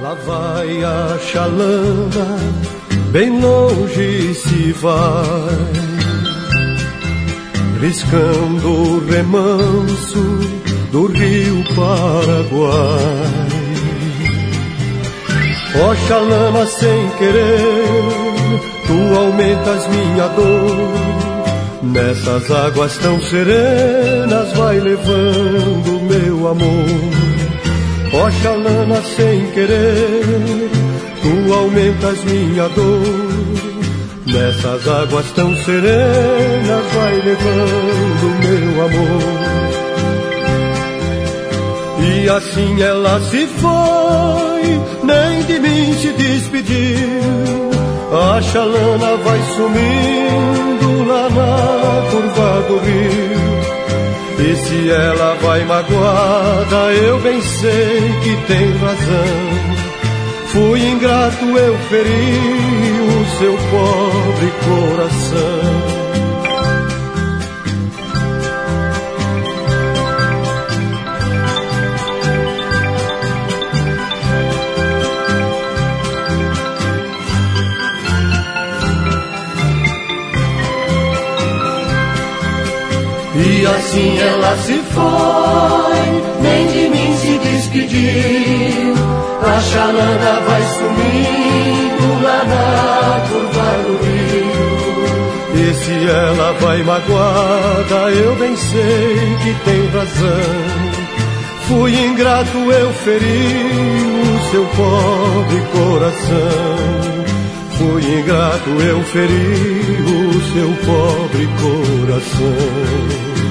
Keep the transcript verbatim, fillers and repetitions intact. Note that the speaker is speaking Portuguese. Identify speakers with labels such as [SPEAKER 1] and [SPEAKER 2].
[SPEAKER 1] Lá vai a chalana, bem longe se vai, riscando o remanso do rio Paraguai. Ó chalana, sem querer, tu aumentas minha dor. Nessas águas tão serenas vai levando meu amor. Ó chalana, sem querer, tu aumentas minha dor. Nessas águas tão serenas vai levando meu amor. E assim ela se foi, nem de mim se despediu. A chalana vai sumindo lá na curva do rio. E se ela vai magoada, eu bem sei que tem razão. Fui ingrato, eu feri o seu pobre coração. E assim ela se foi, nem de mim se despediu. A chalana vai sumindo lá na curva do rio. E se ela vai magoada, eu bem sei que tem razão. Fui ingrato, eu feri o seu pobre coração. Fui ingrato, eu feri o seu pobre coração.